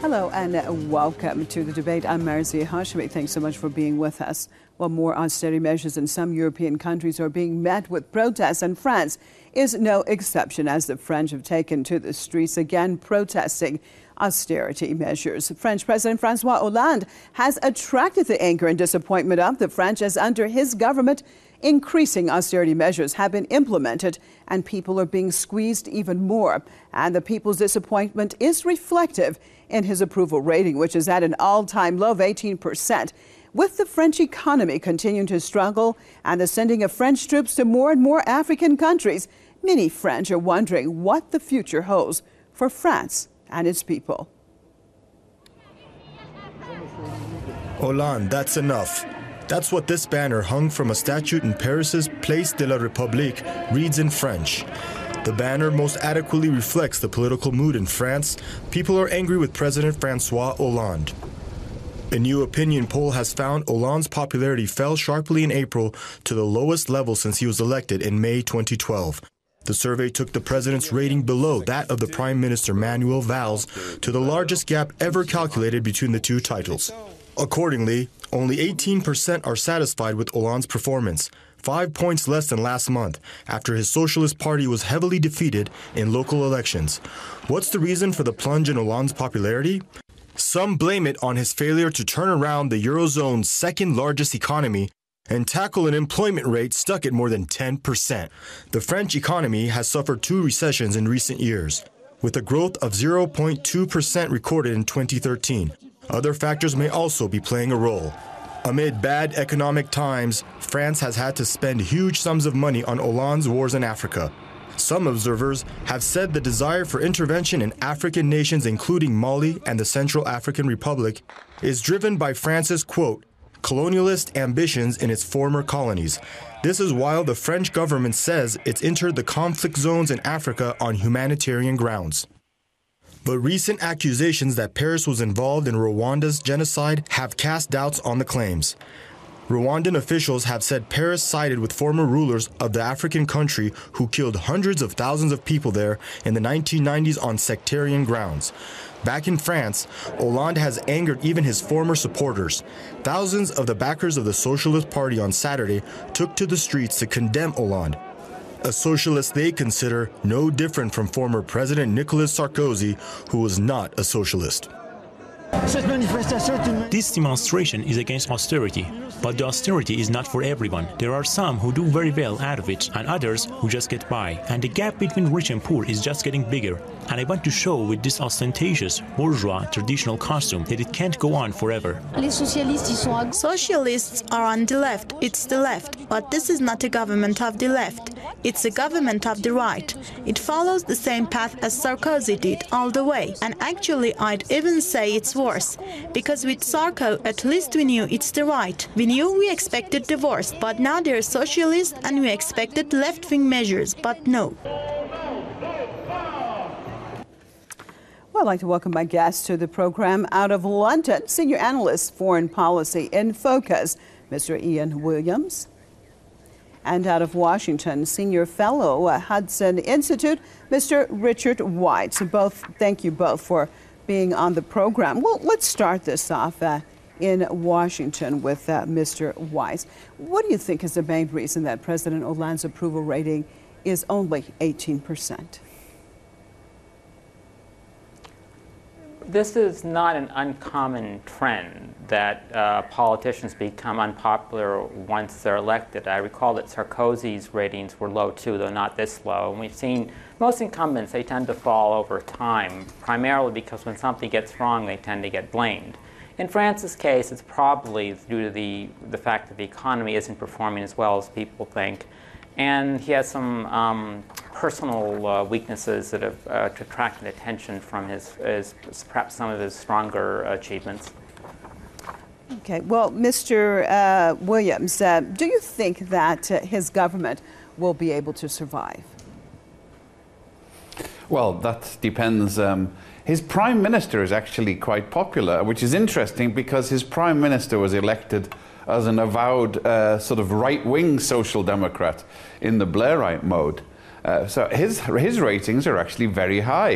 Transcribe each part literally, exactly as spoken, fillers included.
Hello and welcome to the debate. I'm Marzia Hashmi. Thanks so much for being with us. Well, more austerity measures in some European countries are being met with protests, and France is no exception, as the French have taken to the streets again protesting austerity measures. French President Francois Hollande has attracted the anger and disappointment of the French, as under his government, increasing austerity measures have been implemented and people are being squeezed even more. And the people's disappointment is reflective in his approval rating, which is at an all-time low of eighteen percent. With the French economy continuing to struggle and the sending of French troops to more and more African countries, many French are wondering what the future holds for France and its people. Hollande, that's enough. That's what this banner hung from a statue in Paris's Place de la République reads in French. The banner most adequately reflects the political mood in France. People are angry with President Francois Hollande. A new opinion poll has found Hollande's popularity fell sharply in April to the lowest level since he was elected in May twenty twelve. The survey took the president's rating below that of the Prime Minister Manuel Valls to the largest gap ever calculated between the two titles. Accordingly, only eighteen percent are satisfied with Hollande's performance, five points less than last month, after his Socialist Party was heavily defeated in local elections. What's the reason for the plunge in Hollande's popularity? Some blame it on his failure to turn around the Eurozone's second-largest economy and tackle an employment rate stuck at more than ten percent. The French economy has suffered two recessions in recent years, with a growth of zero point two percent recorded in twenty thirteen. Other factors may also be playing a role. Amid bad economic times, France has had to spend huge sums of money on Hollande's wars in Africa. Some observers have said the desire for intervention in African nations, including Mali and the Central African Republic, is driven by France's, quote, colonialist ambitions in its former colonies. This is while the French government says it's entered the conflict zones in Africa on humanitarian grounds. But recent accusations that Paris was involved in Rwanda's genocide have cast doubts on the claims. Rwandan officials have said Paris sided with former rulers of the African country who killed hundreds of thousands of people there in the nineteen nineties on sectarian grounds. Back in France, Hollande has angered even his former supporters. Thousands of the backers of the Socialist Party on Saturday took to the streets to condemn Hollande, a socialist they consider no different from former President Nicolas Sarkozy, who was not a socialist. This demonstration is against austerity, but the austerity is not for everyone. There are some who do very well out of it and others who just get by. And the gap between rich and poor is just getting bigger. And I want to show with this ostentatious, bourgeois, traditional costume that it can't go on forever. Socialists are on the left, it's the left, but this is not a government of the left. It's a government of the right. It follows the same path as Sarkozy did all the way. And actually, I'd even say it's worse. Because with Sarko, at least we knew it's the right. We knew we expected divorce, but now they're socialists and we expected left-wing measures, but no. Well, I'd like to welcome my guest to the program. Out of London, Senior Analyst, Foreign Policy in Focus, Mister Ian Williams. And out of Washington, Senior Fellow at Hudson Institute, Mister Richard White. So both, thank you both for being on the program. Well, let's start this off uh, in Washington with uh, Mister White. What do you think is the main reason that President Hollande's approval rating is only eighteen percent? This is not an uncommon trend that uh, politicians become unpopular once they're elected. I recall that Sarkozy's ratings were low too, though not this low. And we've seen most incumbents, they tend to fall over time, primarily because when something gets wrong, they tend to get blamed. In France's case, it's probably due to the, the fact that the economy isn't performing as well as people think. And he has some um, personal uh, weaknesses that have uh, attracted attention from his, his, perhaps some of his stronger achievements. Okay, well, Mister Uh, Williams, uh, do you think that uh, his government will be able to survive? Well, that depends. Um, his prime minister is actually quite popular, which is interesting because his prime minister was elected as an avowed uh, sort of right-wing social democrat in the Blairite mode. Uh, so his, his ratings are actually very high.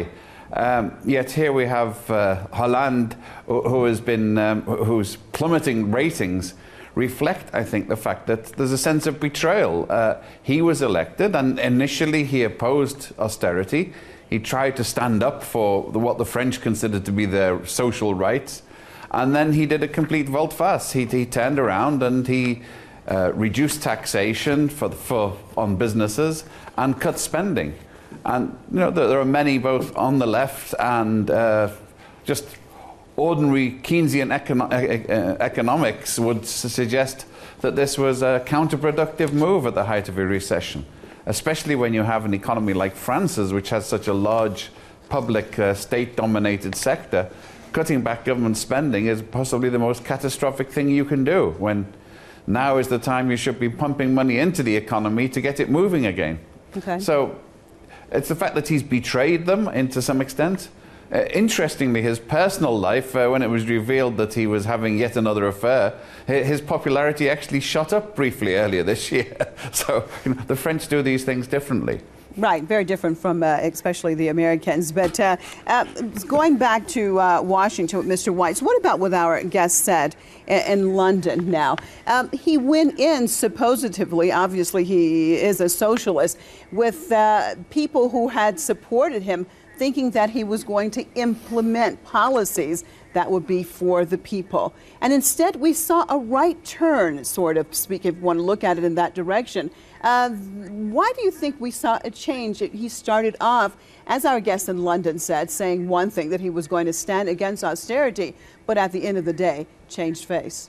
Um, yet here we have uh, Hollande, who, who has been, um, whose plummeting ratings reflect, I think, the fact that there's a sense of betrayal. Uh, he was elected, and initially he opposed austerity. He tried to stand up for the, what the French considered to be their social rights, and then he did a complete volte-face. He, he turned around and he uh, reduced taxation for, for on businesses and cut spending. And you know, there, there are many, both on the left and uh, just ordinary Keynesian econo economics would suggest that this was a counterproductive move at the height of a recession, especially when you have an economy like France's, which has such a large public uh, state-dominated sector. Cutting back government spending is possibly the most catastrophic thing you can do, when now is the time you should be pumping money into the economy to get it moving again. Okay. So it's the fact that he's betrayed them into some extent. Uh, interestingly, his personal life, uh, when it was revealed that he was having yet another affair, his popularity actually shot up briefly earlier this year. So you know, the French do these things differently. Right, very different from uh, especially the Americans. But uh, uh, going back to uh, Washington with Mister Weitz, what about what our guest said in, in London now? Um, he went in supposedly, obviously he is a socialist, with uh, people who had supported him, thinking that he was going to implement policies that would be for the people. And instead, we saw a right turn, sort of speak, if you want to look at it in that direction. Uh, why do you think we saw a change? He started off, as our guest in London said, saying one thing, that he was going to stand against austerity, but at the end of the day, changed face.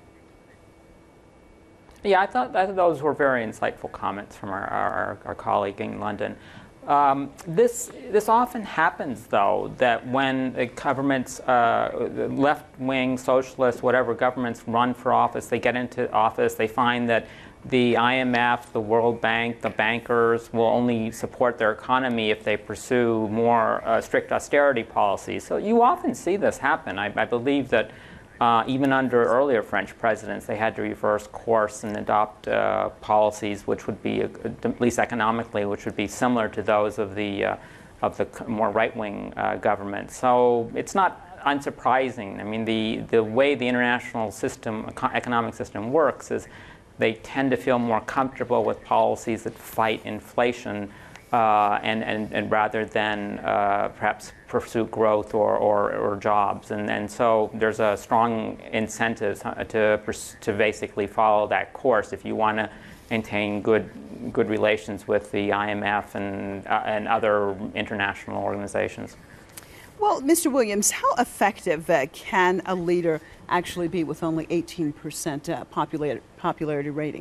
Yeah, I thought, I thought those were very insightful comments from our, our, our colleague in London. Um, this, this often happens, though, that when the governments, uh, left-wing, socialist, whatever governments run for office, they get into office, they find that the I M F, the World Bank, the bankers will only support their economy if they pursue more uh, strict austerity policies. So you often see this happen. I, I believe that Uh, even under earlier French presidents, they had to reverse course and adopt uh, policies which would be, uh, at least economically, which would be similar to those of the uh, of the more right-wing uh, government. So it's not unsurprising. I mean, the the way the international system, economic system works is they tend to feel more comfortable with policies that fight inflation. Uh, and, and, and rather than uh, perhaps pursue growth or, or, or jobs. And, and so there's a strong incentive to, to basically follow that course if you want to maintain good, good relations with the I M F and, uh, and other international organizations. Well, Mister Williams, how effective uh, can a leader actually be with only eighteen percent uh, popularity, popularity rating?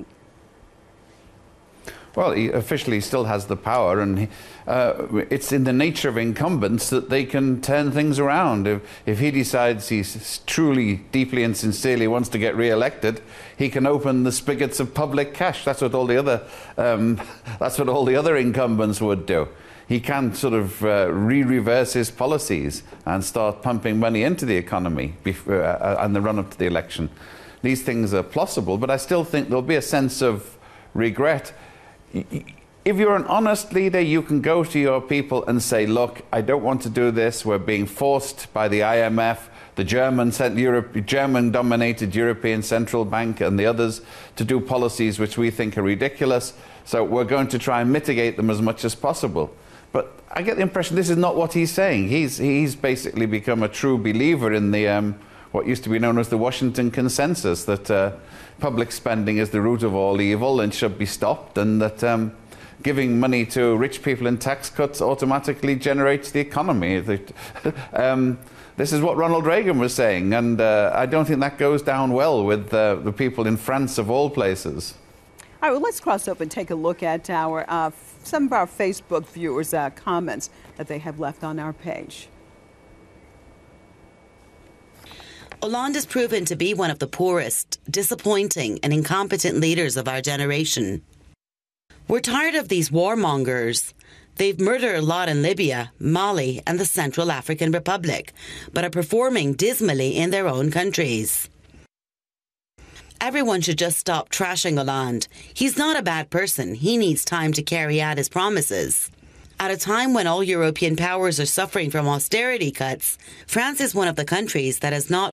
Well, he officially still has the power, and he, uh, it's in the nature of incumbents that they can turn things around. If, if he decides he truly, deeply and sincerely wants to get re-elected, he can open the spigots of public cash. That's what all the other, um, that's what all the other incumbents would do. He can sort of uh, re-reverse his policies and start pumping money into the economy before, uh, and the run-up to the election. These things are plausible, but I still think there'll be a sense of regret. If you're an honest leader, you can go to your people and say, look, I don't want to do this. We're being forced by the I M F, the German, German-dominated European Central Bank and the others to do policies which we think are ridiculous. So we're going to try and mitigate them as much as possible. But I get the impression this is not what he's saying. He's, he's basically become a true believer in the um, what used to be known as the Washington Consensus, that uh, public spending is the root of all evil and should be stopped, and that um, giving money to rich people in tax cuts automatically generates the economy. um, this is what Ronald Reagan was saying, and uh, I don't think that goes down well with uh, the people in France, of all places. All right, well, let's cross over and take a look at our uh, some of our Facebook viewers' uh, comments that they have left on our page. Hollande has proven to be one of the poorest, disappointing and incompetent leaders of our generation. We're tired of these warmongers. They've murdered a lot in Libya, Mali and the Central African Republic, but are performing dismally in their own countries. Everyone should just stop trashing Hollande. He's not a bad person. He needs time to carry out his promises. At a time when all European powers are suffering from austerity cuts, France is one of the countries that has not